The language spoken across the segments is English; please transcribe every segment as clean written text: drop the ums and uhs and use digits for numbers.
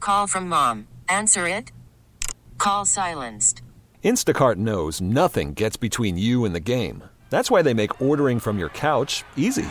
Call from mom. Answer it. Call silenced. Instacart knows nothing gets between you and the game. That's why they make ordering from your couch easy.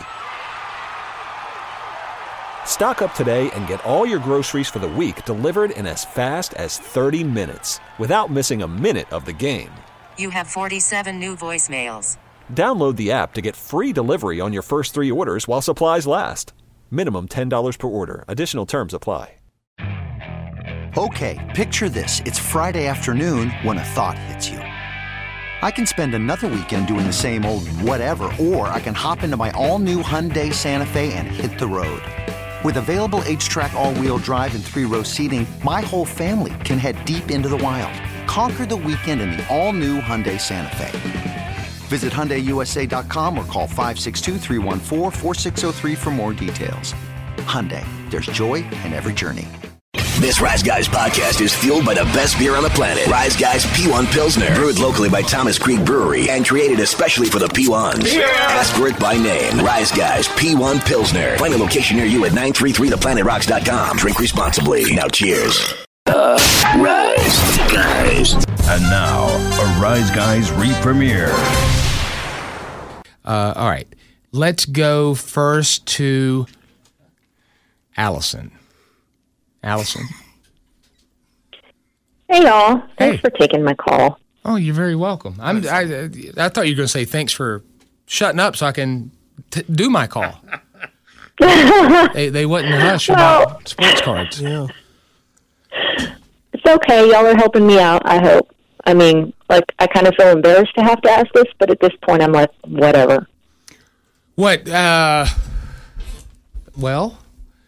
Stock up today and get all your groceries for the week delivered in as fast as 30 minutes without missing a minute of the game. You have 47 new voicemails. Download the app to get free delivery on your first 3 orders while supplies last. Minimum $10 per order. Additional terms apply. Okay, picture this. It's Friday afternoon when a thought hits you. I can spend another weekend doing the same old whatever, or I can hop into my all-new Hyundai Santa Fe and hit the road. With available H-Track all-wheel drive and 3-row seating, my whole family can head deep into the wild. Conquer the weekend in the all-new Hyundai Santa Fe. Visit HyundaiUSA.com or call 562-314-4603 for more details. Hyundai, there's joy in every journey. This Rise Guys podcast is fueled by the best beer on the planet. Rise Guys P1 Pilsner. Brewed locally by Thomas Creek Brewery and created especially for the P1s. Yeah. Ask for it by name. Rise Guys P1 Pilsner. Find a location near you at 933theplanetrocks.com. Drink responsibly. Now cheers. Rise Guys. And now, a Rise Guys re-premiere. All right. Let's go first to Allison. Allison. Hey, y'all. Thanks for taking my call. Oh, you're very welcome. I thought you were going to say thanks for shutting up so I can do my call. they wouldn't hush about sports cards. Yeah. It's okay. Y'all are helping me out, I hope. I mean, like, I kind of feel embarrassed to have to ask this, but at this point I'm like, whatever. What? Well...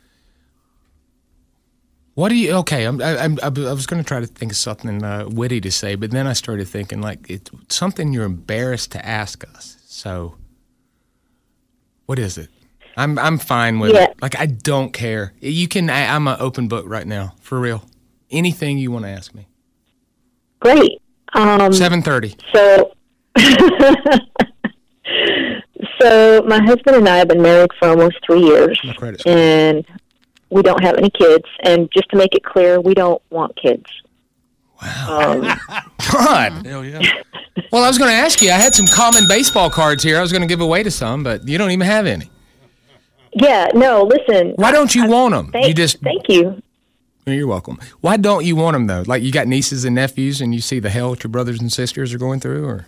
What do you? Okay, I was going to try to think of something witty to say, but then I started thinking like it's something you're embarrassed to ask us. So, what is it? I'm fine with it. Like I don't care. You can. I'm an open book right now, for real. Anything you want to ask me. Great. 7:30. So my husband and I have been married for almost 3 years, and we don't have any kids, and just to make it clear, we don't want kids. Wow. God. Hell yeah. Well, I was going to ask you, I had some common baseball cards here. I was going to give away to some, but you don't even have any. Yeah, no, listen. Why don't you want them? Thank you. You're welcome. Why don't you want them, though? Like you got nieces and nephews, and you see the hell that your brothers and sisters are going through, or...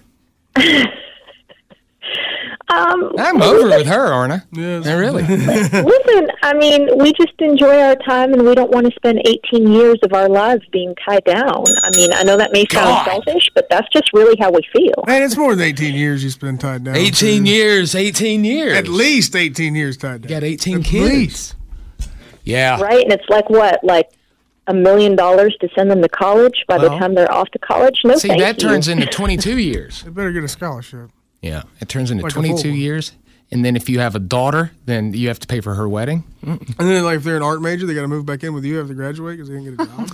I'm over with her, aren't I? Yes. Really. Listen, I mean, we just enjoy our time, and we don't want to spend 18 years of our lives being tied down. I mean, I know that may sound selfish, but that's just really how we feel. Man, it's more than 18 years you spend tied down. 18 years. At least 18 years tied down. You got 18 kids. Least. Yeah. Right, and it's like what, like $1 million to send them to college by the time they're off to college? No, see, that turns into 22 years. They better get a scholarship. Yeah, it turns into like 22 years, and then if you have a daughter, then you have to pay for her wedding. And then, like, if they're an art major, they got to move back in with you after they graduate because they didn't get a job.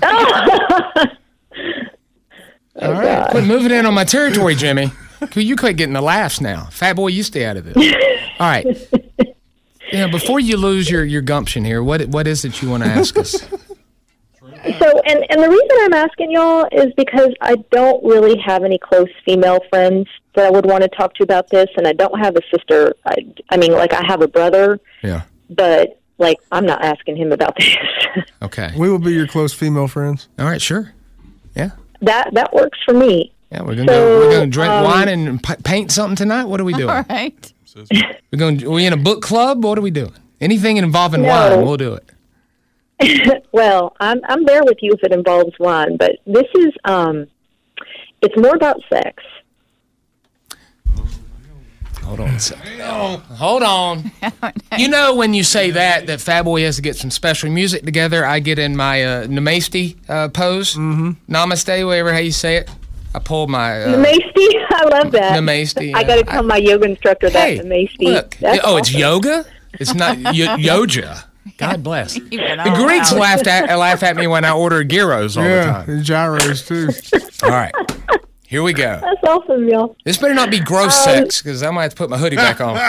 All right, quit moving in on my territory, Jimmy. You quit getting the laughs now. Fat boy, you stay out of this. All right. Before you lose your gumption here, what is it you want to ask us? So, and the reason I'm asking y'all is because I don't really have any close female friends that I would want to talk to about this, and I don't have a sister. I mean, like, I have a brother. Yeah. But, like, I'm not asking him about this. Okay. We will be your close female friends. All right, sure. Yeah. That works for me. Yeah, we're gonna drink wine and paint something tonight. What are we doing? All right. Are we in a book club? What are we doing? Anything involving wine, we'll do it. Well, I'm there with you if it involves wine, but this is it's more about sex. Hold on a second. Hold on. You know when you say that Fat Boy has to get some special music together, I get in my Namaste pose. Mm-hmm. Namaste, whatever how you say it. I pulled my... Namaste? I love that. Namaste. I got to tell my yoga instructor that Namaste. Look. Awesome. It's yoga? It's not yoga. God bless. The Greeks laugh at me when I order gyros all the time. And gyros, too. All right. Here we go. That's awesome, y'all. This better not be gross sex, because I might have to put my hoodie back on.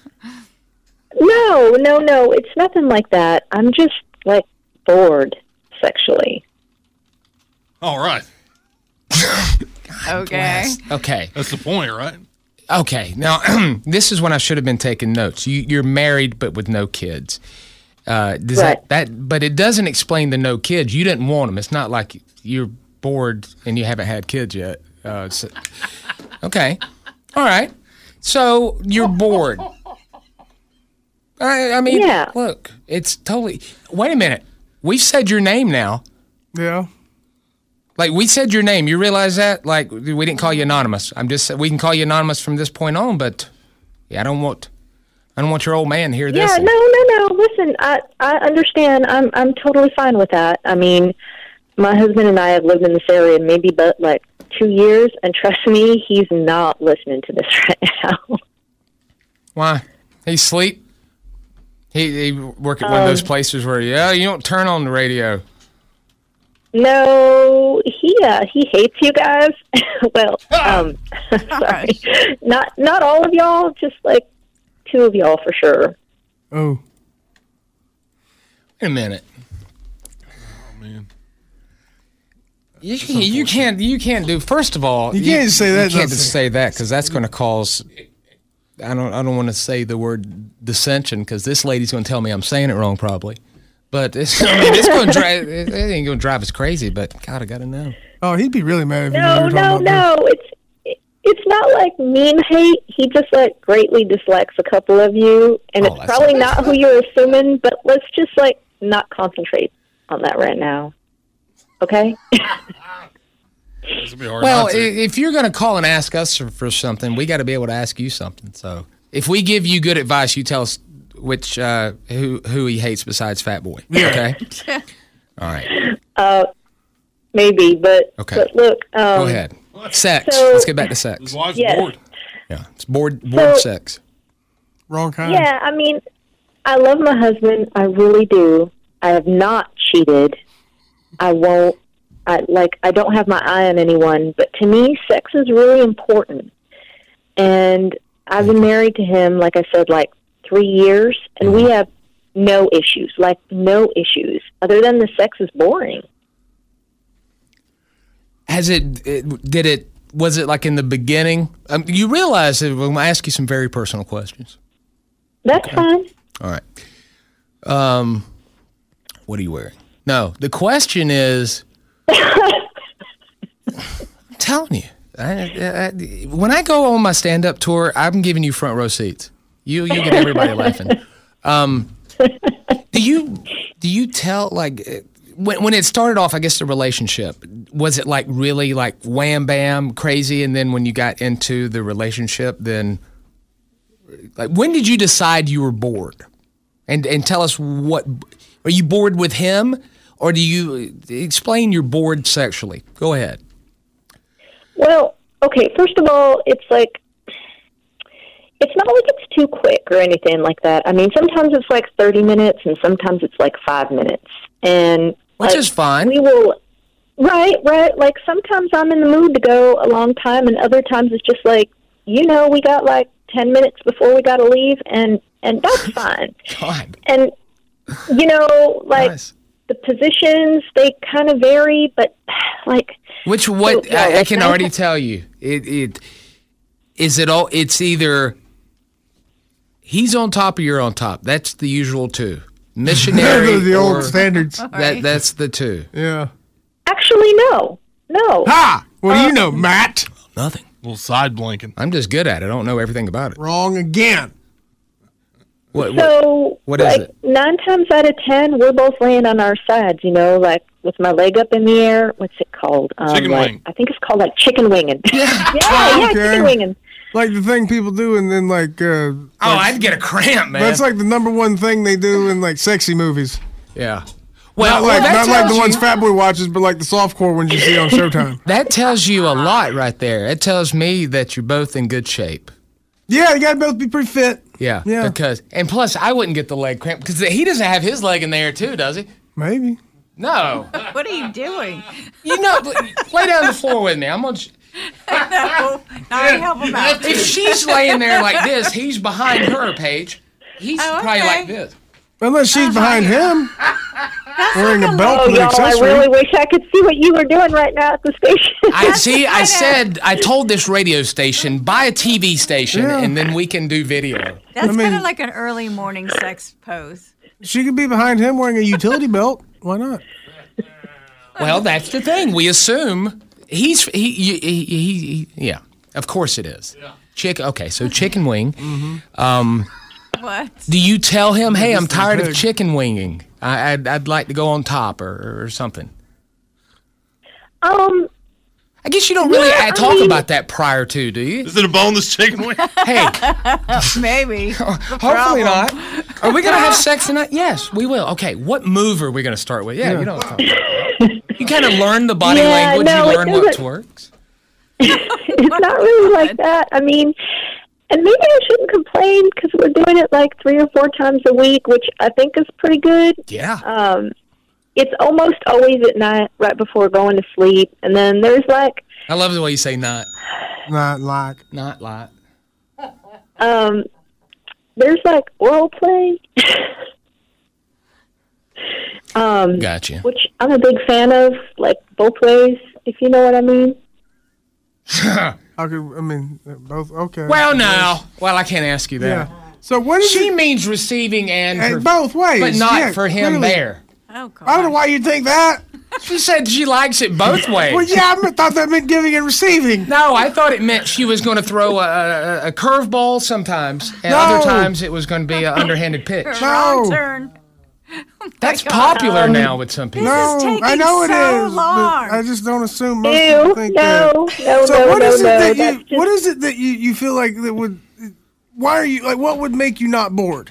No. It's nothing like that. I'm just, like, bored. sexually. All right. Okay. Okay. That's the point, right? Okay. Now, this is when I should have been taking notes. You're married, but with no kids. Does Right. but it doesn't explain the no kids. You didn't want them. It's not like you're bored and you haven't had kids yet. Okay. All right. So you're bored. I mean, Yeah. look, it's totally. Wait a minute. We've said your name now. Yeah. Like, we said your name. You realize that? Like, we didn't call you anonymous. We can call you anonymous from this point on, but yeah, I don't want your old man to hear this. Yeah, no. Listen, I understand. I'm totally fine with that. I mean, my husband and I have lived in this area maybe but like 2 years, and trust me, he's not listening to this right now. Why? He asleep? He work at one of those places where you don't turn on the radio. No, he hates you guys. Well, sorry, not all of y'all, just like 2 of y'all for sure. Oh. Wait a minute. Oh, man. You can't do. First of all, You can't just say that. You can't just say that because that's going to cause. I don't want to say the word dissension because this lady's going to tell me I'm saying it wrong probably. But it's going to drive. It ain't going to drive us crazy. But God, I got to know. Oh, he'd be really mad if you No. It's not like mean hate. He just like greatly dislikes a couple of you, and it's probably not who you're assuming. But let's just like not concentrate on that right now. Okay. Well, if you're going to call and ask us for something, we got to be able to ask you something. So if we give you good advice, you tell us which who he hates besides Fat Boy. Okay. All right. Maybe, but okay. But look. Go ahead. Sex. So, Let's get back to sex. His wife's Yes. bored. Yeah, it's bored So- sex. Wrong kind. Yeah, I mean, I love my husband. I really do. I have not cheated. I won't. I don't have my eye on anyone. But to me, sex is really important. And I've been married to him, like I said, like 3 years, and we have no issues. Like no issues, other than the sex is boring. Was it like in the beginning? You realize that when I ask you some very personal questions. That's fine. All right. What are you wearing? No, the question is, I'm telling you, when I go on my stand-up tour, I'm giving you front row seats. You get everybody laughing. Do you tell, like, when it started off, I guess, the relationship, was it like really like wham bam crazy, and then when you got into the relationship, then like when did you decide you were bored? And tell us, what are you bored with him, or do you explain you're bored sexually? Go ahead. Well, okay, first of all, it's not like it's too quick or anything like that. I mean, sometimes it's like 30 minutes and sometimes it's like 5 minutes. And which is fine. We will, right. Like sometimes I'm in the mood to go a long time, and other times it's just like, we got like 10 minutes before we got to leave, and that's fine. God. And, Nice. the positions, they kind of vary, but like. I can already tell you. It's either he's on top or you're on top. That's the usual two. Missionary. Those are the old standards. That's the two. Yeah. Actually, no. Ha! What do you know, Matt? Nothing. A little side blinking. I'm just good at it. I don't know everything about it. Wrong again. What like, is it? 9 times out of 10, we're both laying on our sides, like with my leg up in the air. What's it called? Chicken wing. I think it's called like chicken winging. Yeah, Okay. chicken winging. Like the thing people do, and then like. I'd get a cramp, man. That's like the number one thing they do in like sexy movies. Yeah. Not like the ones Fat Boy watches, but like the softcore ones you see on Showtime. That tells you a lot right there. It tells me that you're both in good shape. Yeah, you gotta both be pretty fit. Yeah. Yeah. And plus, I wouldn't get the leg cramp because he doesn't have his leg in there too, does he? Maybe. No. What are you doing? Lay down on the floor with me. I'm gonna. No, I help him out. If she's laying there like this, he's behind her, Paige. He's probably okay. like this. Unless she's behind him. wearing a belt Oh, with an y'all, I accessory. really wish I could see what you were doing right now at the station. I told this radio station, buy a TV station, Yeah. and then we can do video. That's I mean- kind of like an early morning sex pose. She could be behind him wearing a utility belt. Why not? Well, that's the thing. We assume yeah. Of course it is. Yeah. Okay, so chicken wing. What? Do you tell him, hey, I'm This is tired of big. chicken winging. I'd like to go on top or something. I guess you don't really talk about that prior to, do you? Is it a boneless chicken wing? Hey, Maybe. hopefully not. Are we going to have sex tonight? Yes, we will. Okay, what move are we going to start with? Yeah, you know. You kind of learn the body language. no, You it learn what doesn't- works. It's not really like that. I mean, and maybe I shouldn't complain because we're doing it like 3 or 4 times a week, which I think is pretty good. Yeah. It's almost always at night, right before going to sleep, and then there's like I love the way you say not. Not like. Not like. there's like role play. Gotcha. Which I'm a big fan of, like both ways, if you know what I mean. Both. Okay. Well, no. Well, I can't ask you that. Yeah. So what is She it? means receiving and Both ways, but not yeah, for him clearly. there. Oh, God. I don't know why you think that. She said she likes it both ways. Well, yeah, I thought that meant giving and receiving. No, I thought it meant she was going to throw a curveball sometimes, and No. other times it was going to be an underhanded pitch. Wrong No. turn. That's popular now with some people. This is No, taking I know it so is. long. But I just don't assume most Ew, people think no, that. no, So no, what no, is it no. that That's you? What is it that you feel like that would? Why are you like? What would make you not bored?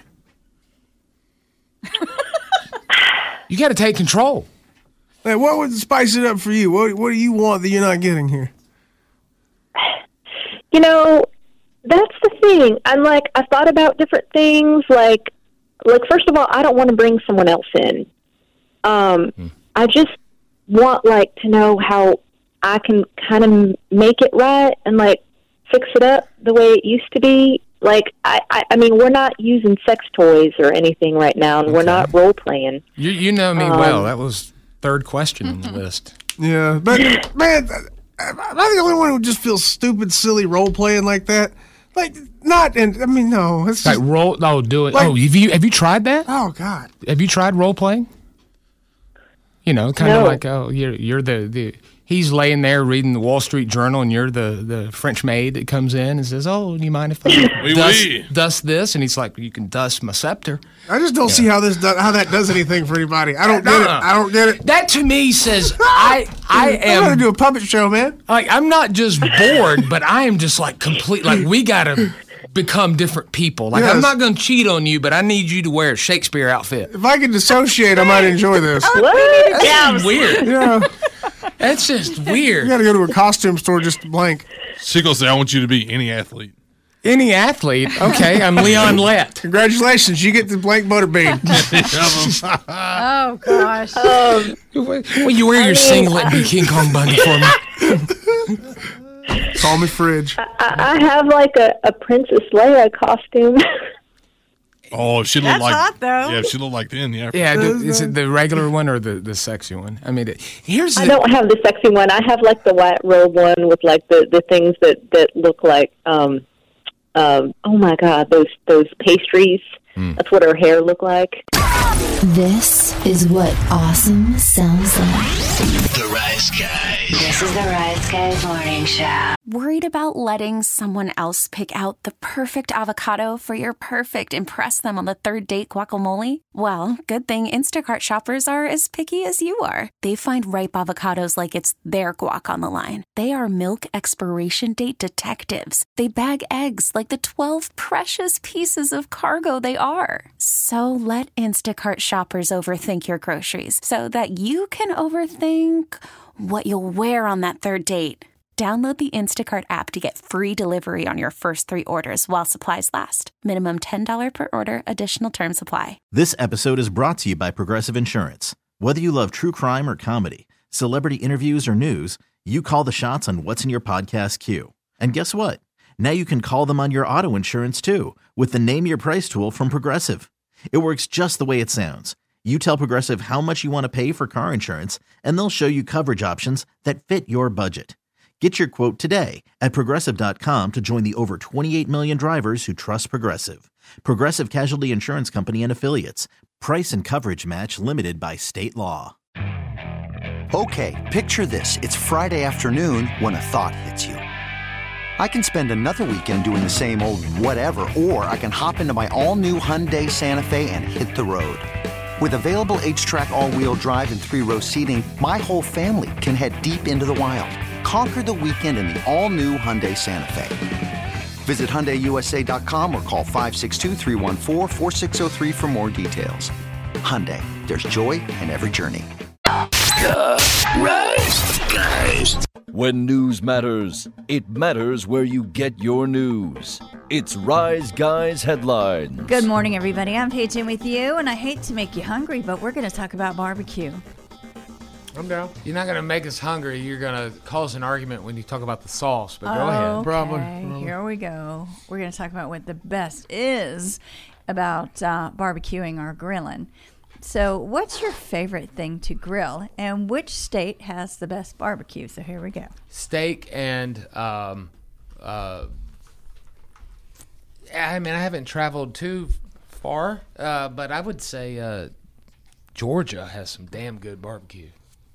You got to take control. Like, what would spice it up for you? What do you want that you're not getting here? You know, that's the thing. I'm like, I thought about different things. Like first of all, I don't want to bring someone else in. I just want like to know how I can kind of make it right and like fix it up the way it used to be. Like, I mean, we're not using sex toys or anything right now, and we're not role playing. You know me well. That was third question on the list. Yeah, but man, am I the only one who just feels stupid, silly role playing like that? Like, not, and I mean, no, it's Like just, role? Oh, do it. Like- Oh, have you tried that? oh God, Have you tried role playing? You know, kind of No. like, oh, you're the he's laying there reading the Wall Street Journal, and you're the French maid that comes in and says, "Oh, do you mind if I Oui, oui. dust this?" And he's like, "You can dust my scepter." I just don't see how how that does anything for anybody. I don't get it. I don't get it. That to me says I I'm gonna am do a puppet show, man. like I'm not just bored, but I am just like complete. Like we gotta become different people. Like I'm Yes. not gonna cheat on you, but I need you to wear a Shakespeare outfit. If I could dissociate, I might enjoy this. What? That's weird. Yeah, That's just you weird. got to go to a costume store just to blank. She gonna say, I want you to be any athlete. Any athlete, okay? I'm Leon Lett. Congratulations, you get the blank butterbean. Oh, gosh. Well, you wear your singlet and be King Kong Bundy for me. Call me Fridge. I have like a Princess Leia costume. Oh, if she looked That's like hot, though. Yeah, if she looked like then, yeah. Yeah, is it the regular one or the sexy one? I mean, here's I the don't have the sexy one. I have like the white robe one with like the things that look like oh my God, those pastries. That's what her hair looked like. This is what awesome sounds like. The Rise Guys. This is the Rise Guys Morning Show. Worried about letting someone else pick out the perfect avocado for your perfect impress them on the third date guacamole? Well, good thing Instacart shoppers are as picky as you are. They find ripe avocados like it's their guac on the line. They are milk expiration date detectives. They bag eggs like the 12 precious pieces of cargo they are. So let Instacart shoppers overthink your groceries so that you can overthink what you'll wear on that third date. Download the Instacart app to get free delivery on your first 3 orders while supplies last. Minimum $10 per order. Additional terms apply. This episode is brought to you by Progressive Insurance. Whether you love true crime or comedy, celebrity interviews or news, you call the shots on what's in your podcast queue. And guess what? Now you can call them on your auto insurance too with the Name Your Price tool from Progressive. It works just the way it sounds. You tell Progressive how much you want to pay for car insurance, and they'll show you coverage options that fit your budget. Get your quote today at Progressive.com to join the over 28 million drivers who trust Progressive. Progressive Casualty Insurance Company and Affiliates. Price and coverage match limited by state law. Okay, picture this. It's Friday afternoon when a thought hits you. I can spend another weekend doing the same old whatever, or I can hop into my all-new Hyundai Santa Fe and hit the road. With available H-Track all-wheel drive and 3-row seating, my whole family can head deep into the wild. Conquer the weekend in the all-new Hyundai Santa Fe. Visit HyundaiUSA.com or call 562-314-4603 for more details. Hyundai, there's joy in every journey. Rise Guys. When news matters, it matters where you get your news. It's Rise Guys Headlines. Good morning, everybody. I'm Paige in with you, and I hate to make you hungry, but we're going to talk about barbecue. I'm down. You're not going to make us hungry. You're going to cause an argument when you talk about the sauce, but go ahead. Probably. Here we go. We're going to talk about what the best is about barbecuing or grilling. So what's your favorite thing to grill, and which state has the best barbecue? So here we go. Steak and, I haven't traveled too far, but I would say Georgia has some damn good barbecue.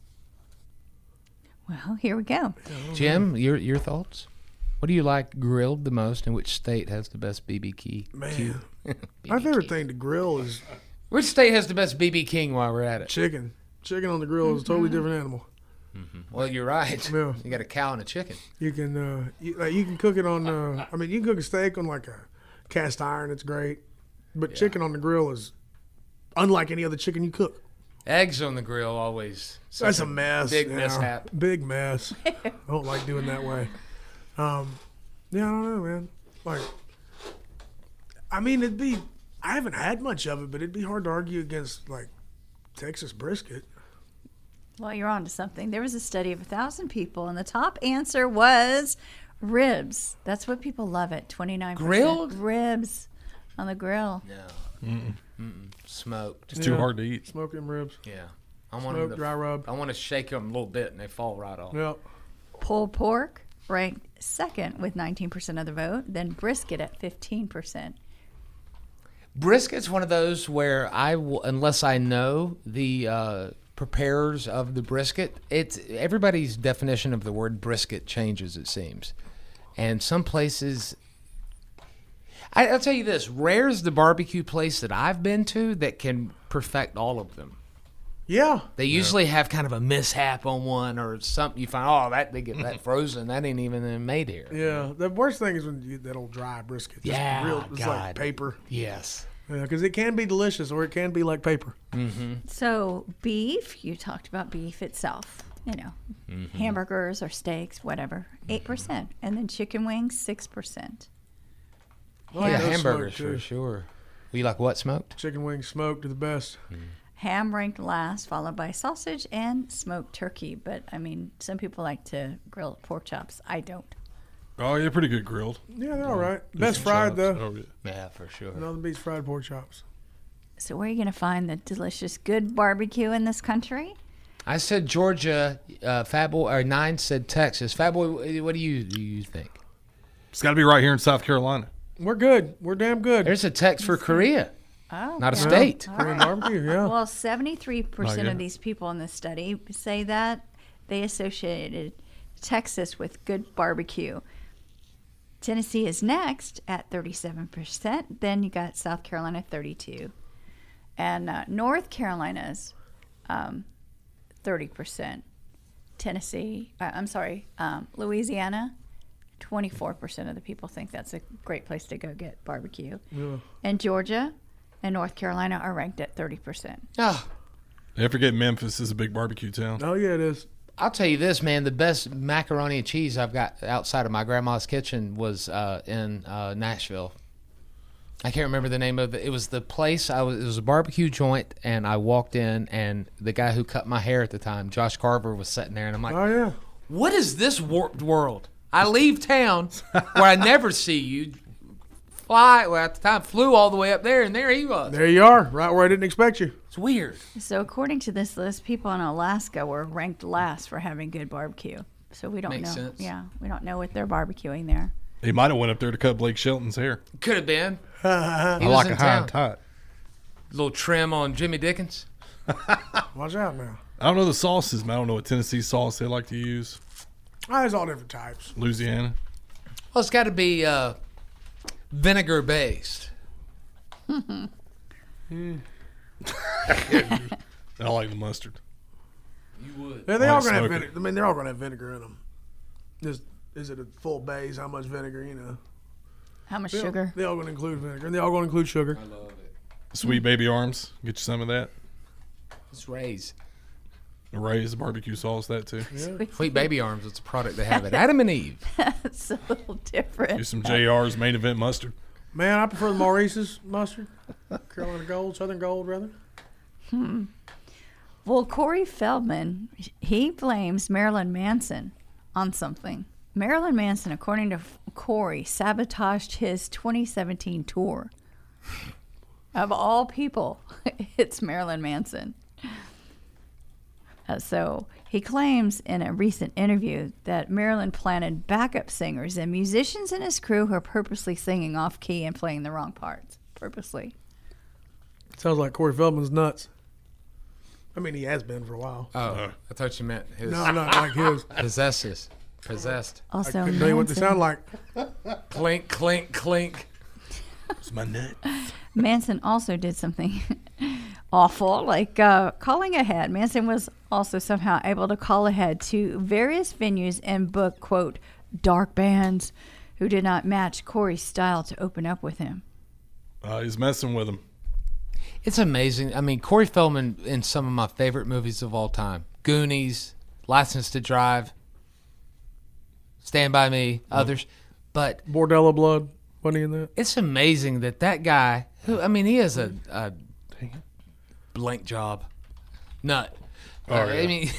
Well, here we go. Jim, your thoughts? What do you like grilled the most, and which state has the best BBQ? Man, my favorite thing to grill is... Which state has the best BB King while we're at it? Chicken. Chicken on the grill is a totally different animal. Mm-hmm. Well, you're right. Yeah. You got a cow and a chicken. You can you can cook it on, you can cook a steak on like a cast iron. It's great. But chicken on the grill is unlike any other chicken you cook. Eggs on the grill always. That's a mess. Big mishap. Big mess. I don't like doing that way. I don't know, man. Like, I haven't had much of it, but it'd be hard to argue against, like, Texas brisket. Well, you're on to something. There was a study of 1,000 people, and the top answer was ribs. That's what people love it, 29%. Grilled? Ribs on the grill. No. Smoked. It's too hard to eat. Smoke them ribs. Yeah. Smoke, dry rub. I want to shake them a little bit, and they fall right off. Yep. Pulled pork ranked second with 19% of the vote, then brisket at 15%. Brisket's one of those where unless I know the preparers of the brisket, it's everybody's definition of the word brisket changes, it seems. And some places, I'll tell you this, rare's the barbecue place that I've been to that can perfect all of them. Yeah. They usually have kind of a mishap on one or something. You find, they get that frozen. That ain't even made here. Yeah. The worst thing is when you that old dry brisket. It's like paper. Yes. Yeah, because it can be delicious or it can be like paper. Mm-hmm. So beef, you talked about beef itself. Hamburgers or steaks, whatever, 8%. And then chicken wings, 6%. Oh, yeah, hamburgers for sure. You like what, smoked? Chicken wings smoked are the best. Ham ranked last, followed by sausage and smoked turkey. But, some people like to grill pork chops. I don't. Oh, yeah, pretty good grilled. Yeah, they're all right. Best fried, though. Oh, yeah. Yeah, for sure. Nothing beats fried pork chops. So where are you going to find the delicious, good barbecue in this country? I said Georgia. Fatboy, or 9 said Texas. Fatboy, what do you think? It's got to be right here in South Carolina. We're good. We're damn good. There's a text for Korea. Oh, not a state. Korean barbecue, yeah. Well, 73% of these people in this study say that they associated Texas with good barbecue. Tennessee is next at 37%. Then you got South Carolina, 32%. And North Carolina's 30%. Louisiana, 24% of the people think that's a great place to go get barbecue. Yeah. And Georgia and North Carolina are ranked at 30%. Oh. Don't forget Memphis is a big barbecue town. Oh, yeah, it is. I'll tell you this, man. The best macaroni and cheese I've got outside of my grandma's kitchen was in Nashville. I can't remember the name of it. It was the place. It was a barbecue joint, and I walked in, and the guy who cut my hair at the time, Josh Carver, was sitting there, and I'm like, oh, yeah. What is this warped world? I leave town where I never see you. At the time, flew all the way up there, and there he was. There you are, right where I didn't expect you. It's weird. So according to this list, people in Alaska were ranked last for having good barbecue. So we don't Makes know. sense. Yeah, we don't know what they're barbecuing there. He might have went up there to cut Blake Shelton's hair. Could have been. I like a high and tight. Little trim on Jimmy Dickens. Watch out now. I don't know the sauces, man. I don't know what Tennessee sauce they like to use. There's all different types. Louisiana. Well, it's got to be vinegar based. I like the mustard. You would. Yeah, they're all gonna have vinegar. I mean, they're all gonna have vinegar in them. Just is it a full base? How much vinegar? You know. How much sugar? They're all gonna include vinegar, and they're all gonna include sugar. I love it. Sweet baby arms. Get you some of that. It's Ray's. Ray's barbecue sauce, that too. Yeah. Sweet baby arms. It's a product they have at Adam and Eve. It's a little different. Do some JR's main event mustard. Man, I prefer the Maurice's mustard. Carolina Gold, Southern Gold, rather. Well, Corey Feldman, he blames Marilyn Manson on something. Marilyn Manson, according to Corey, sabotaged his 2017 tour. Of all people, it's Marilyn Manson. So he claims in a recent interview that Marilyn planted backup singers and musicians in his crew who are purposely singing off key and playing the wrong parts. Purposely. Sounds like Corey Feldman's nuts. I mean, he has been for a while. Oh, I thought you meant his. No, not like his. Possessed. Also, I couldn't tell you what they sound like. Clink, clink, clink. It's my nut. Manson also did something awful, like calling ahead. Manson was also somehow able to call ahead to various venues and book, quote, dark bands who did not match Corey's style to open up with him. He's messing with him. It's amazing. I mean, Corey Feldman in some of my favorite movies of all time. Goonies, License to Drive, Stand By Me, others. But Bordello Blood, wasn't he in that? It's amazing that guy, who, I mean, he has a blank job. Nut. Oh, yeah. I mean,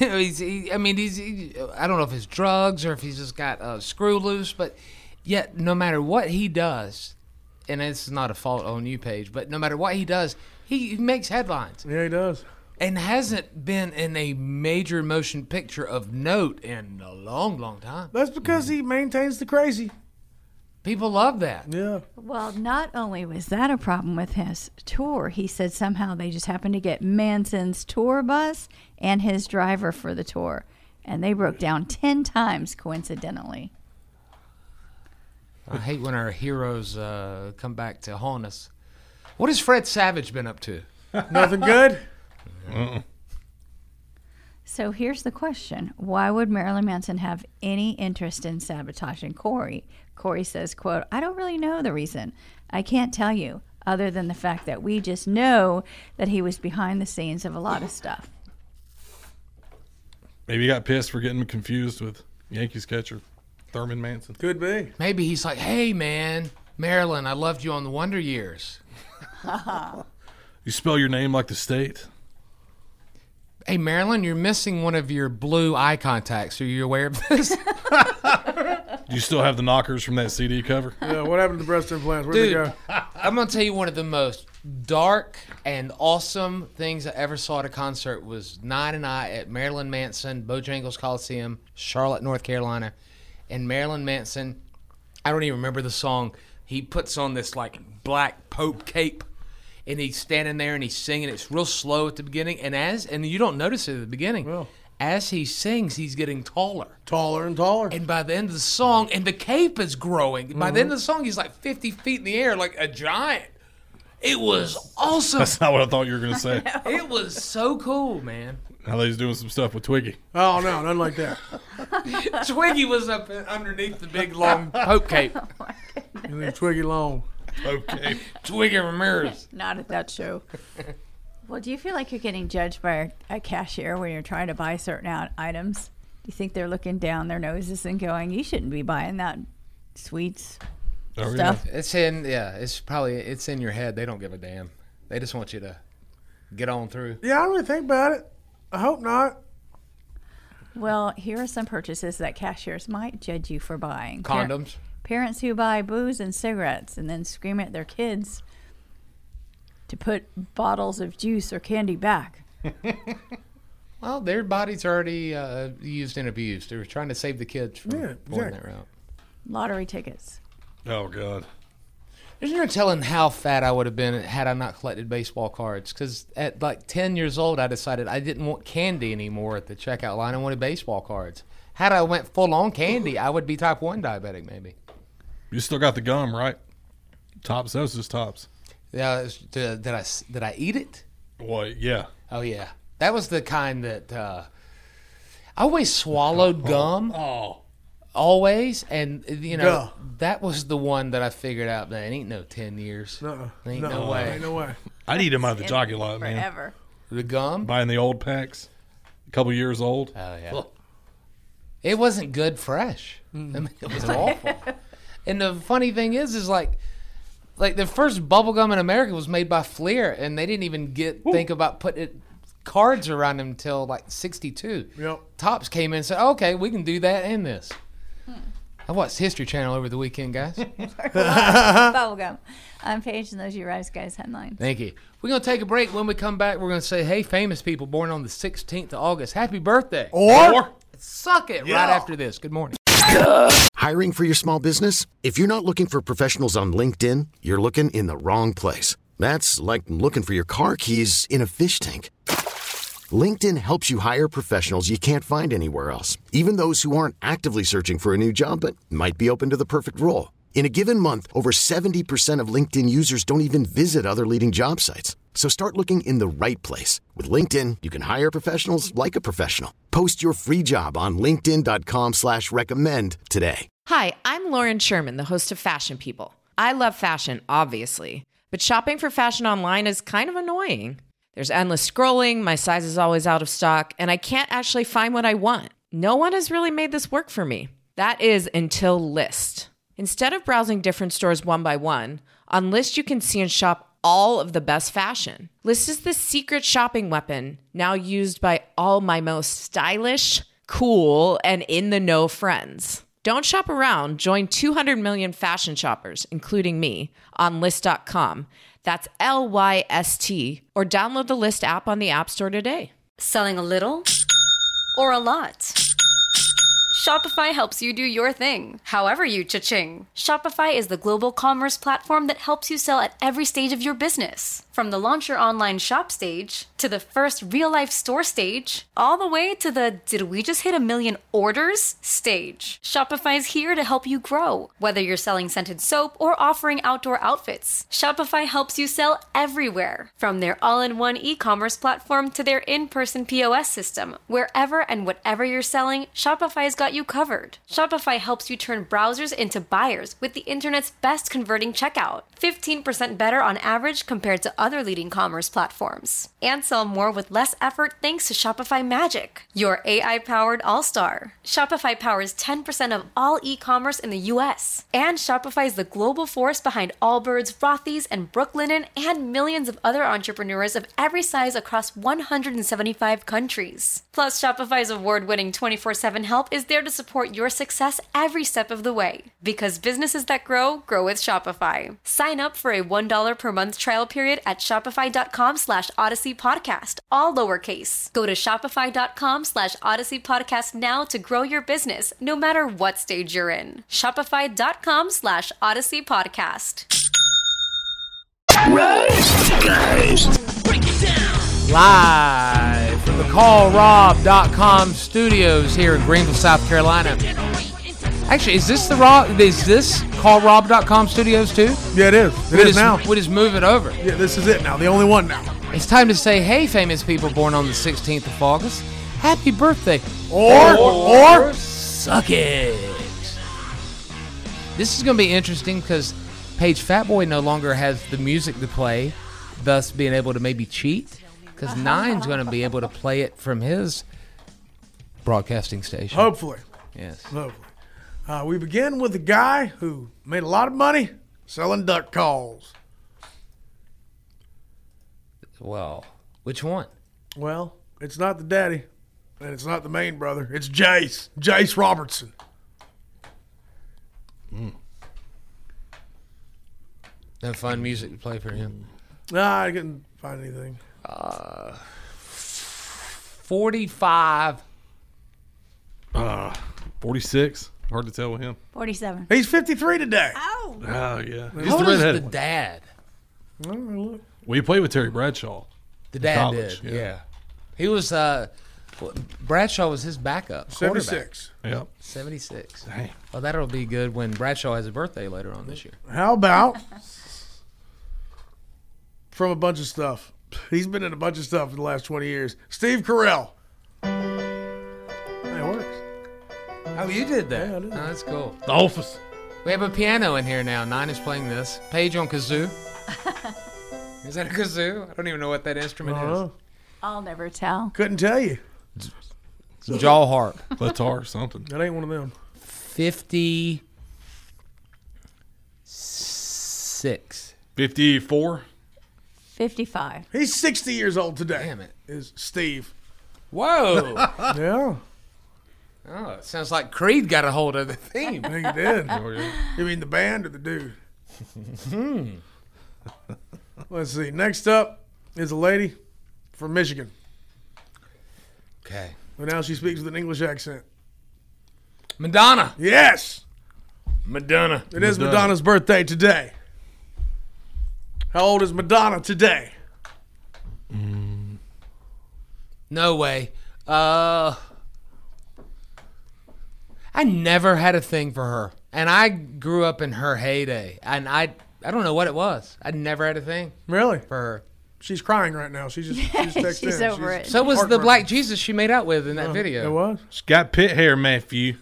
I don't know if it's drugs or if he's just got a screw loose, but yet no matter what he does, and it's not a fault on you, Paige, but no matter what he does, he makes headlines. Yeah, he does. And hasn't been in a major motion picture of note in a long, long time. That's because he maintains the crazy. People love that. Yeah. Well, not only was that a problem with his tour, he said somehow they just happened to get Manson's tour bus and his driver for the tour. And they broke down 10 times, coincidentally. I hate when our heroes come back to haunt us. What has Fred Savage been up to? Nothing good? So here's the question. Why would Marilyn Manson have any interest in sabotaging Corey? Corey says, quote, I don't really know the reason. I can't tell you, other than the fact that we just know that he was behind the scenes of a lot of stuff. Maybe he got pissed for getting confused with Yankees catcher Thurman Manson. Could be. Maybe he's like, hey, man, Marilyn, I loved you on the Wonder Years. You spell your name like the state? Hey, Marilyn, you're missing one of your blue eye contacts. Are you aware of this? Do you still have the knockers from that CD cover? Yeah, what happened to the breast implants? Where'd Dude, they go? I'm going to tell you one of the most dark and awesome things I ever saw at a concert was Nye and I at Marilyn Manson, Bojangles Coliseum, Charlotte, North Carolina. And Marilyn Manson, I don't even remember the song. He puts on this like black Pope cape. And he's standing there and he's singing. It's real slow at the beginning. And you don't notice it at the beginning. Well, as he sings, he's getting taller. Taller and taller. And by the end of the song, and the cape is growing. By the end of the song, he's like 50 feet in the air like a giant. It was awesome. That's not what I thought you were going to say. It was so cool, man. Now he's doing some stuff with Twiggy. Oh, no, nothing like that. Twiggy was up underneath the big, long Pope cape. And then Twiggy Long. Okay. Twiggy Ramirez. Not at that show. Well, do you feel like you're getting judged by a cashier when you're trying to buy certain items? Do you think they're looking down their noses and going, you shouldn't be buying that sweets stuff? Yeah. It's in your head. They don't give a damn. They just want you to get on through. Yeah, I don't really think about it. I hope not. Well, here are some purchases that cashiers might judge you for buying. Condoms. Parents who buy booze and cigarettes and then scream at their kids to put bottles of juice or candy back. Well, their body's already used and abused. They were trying to save the kids from going that route. Lottery tickets. Oh, God. There's no telling how fat I would have been had I not collected baseball cards. Because at like 10 years old, I decided I didn't want candy anymore at the checkout line. I wanted baseball cards. Had I went full on candy, I would be type 1 diabetic maybe. You still got the gum, right? Tops. That was just Tops. Yeah. Did I eat it? Well, yeah. Oh yeah. That was the kind that I always swallowed gum. Always, and that was the one that I figured out that it ain't no 10 years. Ain't no way. Ain't no way. I'd eat them out of the jockey lot, man. Forever. The gum? Buying the old packs, a couple years old. Oh, yeah. It wasn't good fresh. I mean, it was awful. And the funny thing is like the first bubble gum in America was made by Fleer, and they didn't even think about putting cards around them until like 62. Yep. Tops came in and said, okay, we can do that in this. I watched History Channel over the weekend, guys. Bubblegum. I'm Paige, and those are your Rise Guys headlines. Thank you. We're going to take a break. When we come back, we're going to say, hey, famous people born on the 16th of August, happy birthday. Or suck it right after this. Good morning. Hiring for your small business? If you're not looking for professionals on LinkedIn, you're looking in the wrong place. That's like looking for your car keys in a fish tank. LinkedIn helps you hire professionals you can't find anywhere else, even those who aren't actively searching for a new job but might be open to the perfect role. In a given month, over 70% of LinkedIn users don't even visit other leading job sites. So start looking in the right place. With LinkedIn, you can hire professionals like a professional. Post your free job on linkedin.com/recommend today. Hi, I'm Lauren Sherman, the host of Fashion People. I love fashion, obviously, but shopping for fashion online is kind of annoying. There's endless scrolling, my size is always out of stock, and I can't actually find what I want. No one has really made this work for me. That is until Lyst. Instead of browsing different stores one by one, on Lyst you can see and shop all of the best fashion. Lyst is the secret shopping weapon now used by all my most stylish, cool, and in-the-know friends. Don't shop around. Join 200 million fashion shoppers, including me, on Lyst.com. That's LYST, or download the Lyst app on the App Store today. Selling a little or a lot? Shopify helps you do your thing, however you cha-ching. Shopify is the global commerce platform that helps you sell at every stage of your business. From the launch your online shop stage, to the first real-life store stage, all the way to the did we just hit 1 million orders stage. Shopify's here to help you grow. Whether you're selling scented soap or offering outdoor outfits, Shopify helps you sell everywhere. From their all-in-one e-commerce platform to their in-person POS system, wherever and whatever you're selling, Shopify's got you covered. Shopify helps you turn browsers into buyers with the internet's best converting checkout. 15% better on average compared to other leading commerce platforms. And sell more with less effort thanks to Shopify Magic, your AI-powered all-star. Shopify powers 10% of all e-commerce in the U.S. And Shopify is the global force behind Allbirds, Rothy's, and Brooklinen, and millions of other entrepreneurs of every size across 175 countries. Plus, Shopify's award-winning 24/7 help is there to support your success every step of the way. Because businesses that grow, grow with Shopify. Sign up for a $1 per month trial period at shopify.com/Odyssey Podcast, all lowercase. Go to shopify.com/Odyssey Podcast now to grow your business, no matter what stage you're in. Shopify.com/Odyssey Podcast. Rise, guys. Break it down. Live from the callrob.com studios here in Greenville, South Carolina. Actually, is this callrob.com studios too? Yeah, it is. It is now. We just move it over. Yeah, this is it now. The only one now. It's time to say, hey, famous people born on the 16th of August, happy birthday. Or suck it. This is going to be interesting because Paige Fatboy no longer has the music to play, thus being able to maybe cheat. Because Nine's going to be able to play it from his broadcasting station. Hopefully. Yes. Hopefully. We begin with a guy who made a lot of money selling duck calls. Well, which one? Well, it's not the daddy, and it's not the main brother. It's Jace Robertson. No fun music to play for him. Nah, I couldn't find anything. 45. 46. Hard to tell with him. 47. He's 53 today. Oh. Oh, yeah. He's How the old is the redheaded. dad? Oh, look. Well, he played with Terry Bradshaw. The in dad college, did, yeah. He was, Bradshaw was his backup. 76. Yep. 76. Dang. Well, that'll be good when Bradshaw has a birthday later on this year. How about from a bunch of stuff? He's been in a bunch of stuff in the last 20 years. Steve Carell. It works. Oh, you did that? Yeah, I did. Oh, that's cool. The Office. We have a piano in here now. Nine is playing this. Paige on kazoo. Is that a kazoo? I don't even know what that instrument is. I'll never tell. Couldn't tell you. Jaw harp. Guitar, something. That ain't one of them. 56. 54. 55. He's 60 years old today. Damn it. Is Steve. Whoa. Yeah. Oh, it sounds like Creed got a hold of the theme. I think he did. Oh, yeah. You mean the band or the dude? Let's see. Next up is a lady from Michigan. Okay. But now she speaks with an English accent. Madonna. Yes. Madonna. It is Madonna's birthday today. How old is Madonna today? No way. I never had a thing for her. And I grew up in her heyday. And I don't know what it was. I never had a thing. Really? For her. She's crying right now. She's texting. She's over it. So was the heartbroken. black Jesus she made out with in that video. It was? She's got pit hair, Matthew.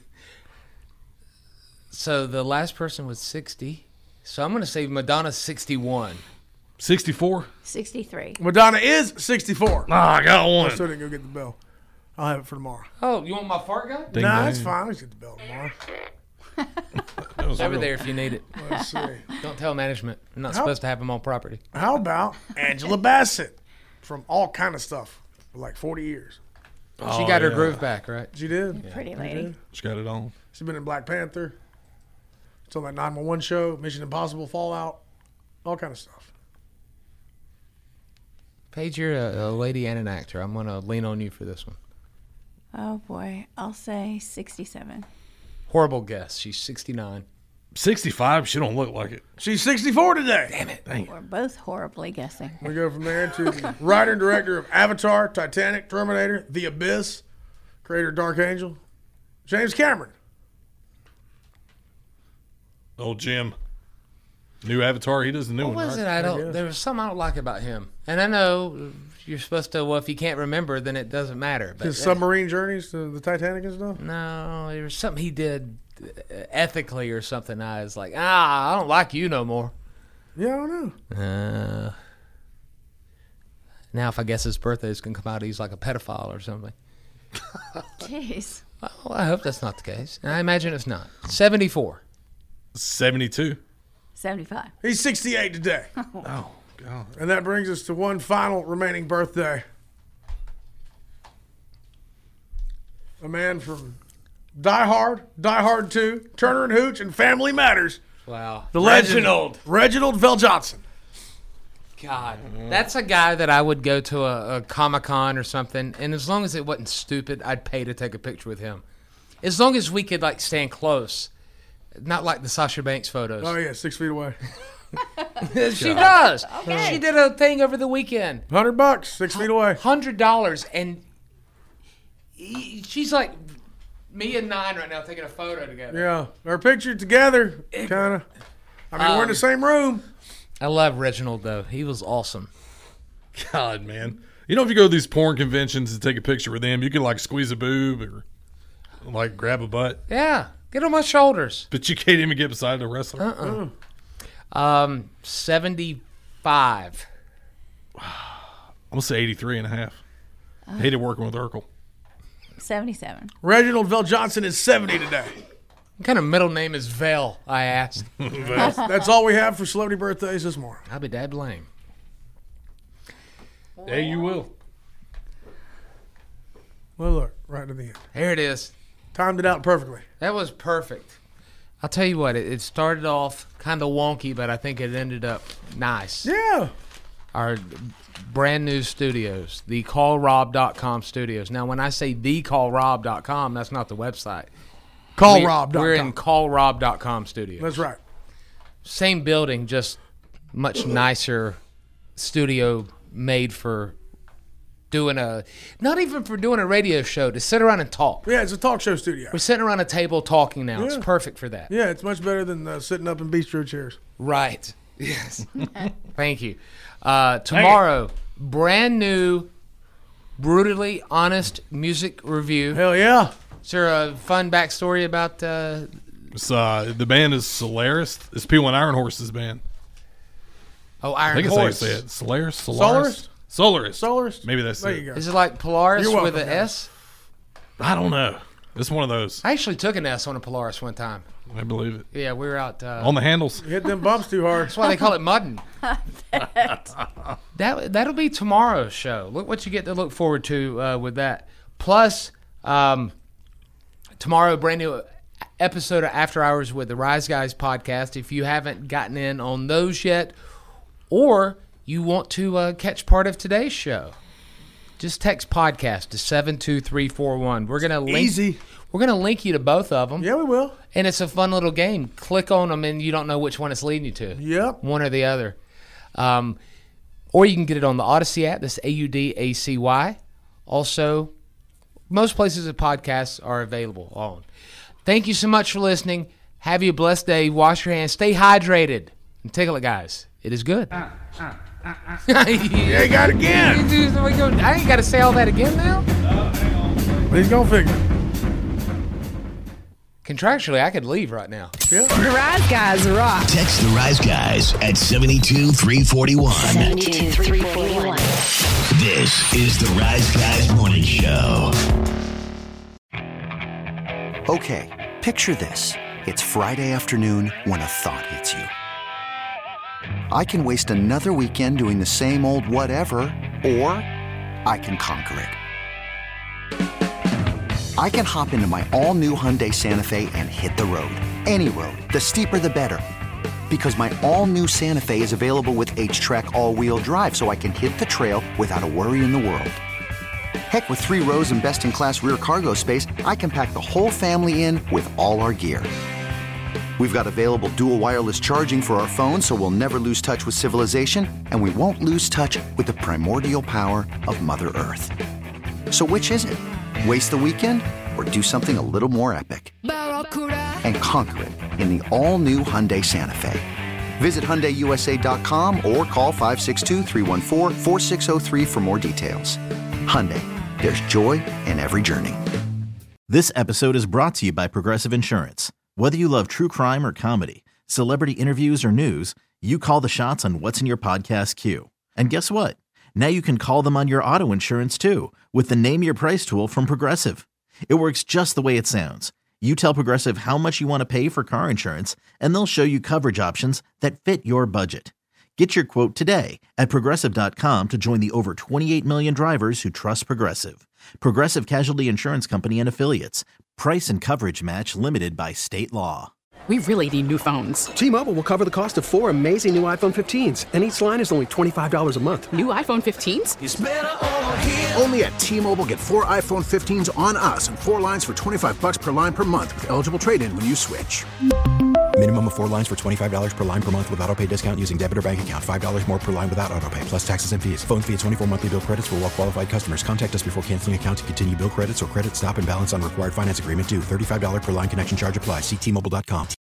So the last person was 60. So I'm going to say Madonna's 61. 64. 63. Madonna is 64. Ah, I got I one. still didn't go get the bell. I'll have it for tomorrow. Oh, you want my fart gun? Ding, Nah, ding. it's fine. I'll just get the bell tomorrow. That was Over real. there if you need it. Let's see. Don't tell management. I'm not How- supposed to have them on property. How about Angela Bassett from all kind of stuff for like 40 years? She got her groove back, right? She did. Pretty She lady. did. She got it on. She's been in Black Panther. It's on that 911 show, Mission Impossible, Fallout, all kind of stuff. Paige, you're a lady and an actor. I'm going to lean on you for this one. Oh, boy. I'll say 67. Horrible guess. She's 69. 65. She don't look like it. She's 64 today. Damn it. We're both horribly guessing. We go from there to the writer and director of Avatar, Titanic, Terminator, The Abyss, creator of Dark Angel, James Cameron. Old Jim. New Avatar. He does the new What one, was right? it? There was something I don't like about him. And I know you're supposed to, well, if you can't remember, then it doesn't matter. But His submarine journeys to the Titanic and stuff. No, there was something he did ethically or something. I was like, I don't like you no more. Yeah, I don't know. Now, if I guess his birthday is going to come out, he's like a pedophile or something. Jeez. Well, I hope that's not the case. And I imagine it's not. 74. 72. 75. He's 68 today. Oh, God. And that brings us to one final remaining birthday. A man from Die Hard, Die Hard 2, Turner and Hooch, and Family Matters. Wow. The legend, Reginald VelJohnson. God. That's a guy that I would go to a Comic-Con or something, and as long as it wasn't stupid, I'd pay to take a picture with him. As long as we could, like, stand close. Not like the Sasha Banks photos. Oh, yeah, 6 feet away. She does. Okay. She did a thing over the weekend. $100, 6 feet away. $100, and she's like me and Nine right now taking a photo together. Yeah, our picture together, kind of. I mean, we're in the same room. I love Reginald, though. He was awesome. God, man. You know, if you go to these porn conventions and take a picture with them, you can, like, squeeze a boob or, like, grab a butt. Yeah. Get on my shoulders. But you can't even get beside the wrestler. 75. I'm going to say 83 and a half. Hated working with Urkel. 77. Reginald VelJohnson is 70 today. What kind of middle name is Vel, I asked. That's all we have for celebrity birthdays this morning. I'll be dad blame. Yeah, you will. Well, look, right to the end. Here it is. Timed it out perfectly. That was perfect. I'll tell you what, it started off kind of wonky, but I think it ended up nice. Yeah. our brand new studios, the callrob.com studios. Now, when I say thecallrob.com, that's not the website. Callrob.com. We're in callrob.com studios. That's right. Same building, just much nicer studio made for not even for doing a radio show, to sit around and talk. Yeah, it's a talk show studio. We're sitting around a table talking now. Yeah. It's perfect for that. Yeah, it's much better than sitting up in bistro chairs. Right. Yes. Thank you. Tomorrow, brand new, brutally honest music review. Hell yeah. Is there a fun backstory about the band is Solaris. It's P1 Iron Horse's band. Oh, Iron Horse. I think Horse. that's how you say it. Solaris. Maybe that's there it. You go. Is it like Polaris with an S? I don't know. It's one of those. I actually took an S on a Polaris one time. I believe it. Yeah, we were out on the handles. You hit them bumps too hard. That's why they call it mudding. That'll be tomorrow's show. Look what you get to look forward to with that. Plus, tomorrow, brand new episode of After Hours with the Rise Guys podcast. If you haven't gotten in on those yet, or you want to catch part of today's show, just text podcast to 72341. We're gonna link you to both of them. Yeah, we will. And it's a fun little game. Click on them, and you don't know which one it's leading you to. Yep. One or the other. Or you can get it on the Odyssey app. That's AUDACY. Also, most places that podcasts are available on. Thank you so much for listening. Have you a blessed day. Wash your hands. Stay hydrated. And tickle it, guys. It is good. Yeah, you got it again. I ain't got to say all that again now? He's going to figure it. Contractually, I could leave right now. Yeah. The Rise Guys rock. Text the Rise Guys at 72341. 72341. This is the Rise Guys Morning Show. Okay, picture this. It's Friday afternoon when a thought hits you. I can waste another weekend doing the same old whatever, or I can conquer it. I can hop into my all-new Hyundai Santa Fe and hit the road. Any road. The steeper, the better. Because my all-new Santa Fe is available with H-Track all-wheel drive, so I can hit the trail without a worry in the world. Heck, with 3 rows and best-in-class rear cargo space, I can pack the whole family in with all our gear. We've got available dual wireless charging for our phones, so we'll never lose touch with civilization, and we won't lose touch with the primordial power of Mother Earth. So which is it? Waste the weekend or do something a little more epic? And conquer it in the all-new Hyundai Santa Fe. Visit HyundaiUSA.com or call 562-314-4603 for more details. Hyundai, there's joy in every journey. This episode is brought to you by Progressive Insurance. Whether you love true crime or comedy, celebrity interviews or news, you call the shots on what's in your podcast queue. And guess what? Now you can call them on your auto insurance too with the Name Your Price tool from Progressive. It works just the way it sounds. You tell Progressive how much you want to pay for car insurance, and they'll show you coverage options that fit your budget. Get your quote today at Progressive.com to join the over 28 million drivers who trust Progressive. Progressive Casualty Insurance Company and Affiliates. Price and coverage match limited by state law. We really need new phones. T-Mobile will cover the cost of 4 amazing new iPhone 15s, and each line is only $25 a month. New iPhone 15s? It's better over here. Only at T-Mobile, get 4 iPhone 15s on us and 4 lines for $25 per line per month with eligible trade-in when you switch. Minimum of 4 lines for $25 per line per month with autopay discount using debit or bank account. $5 more per line without autopay, plus taxes and fees. Phone fee at 24 monthly bill credits for well-qualified customers. Contact us before canceling account to continue bill credits or credit stop and balance on required finance agreement due. $35 per line connection charge applies. See T-Mobile.com.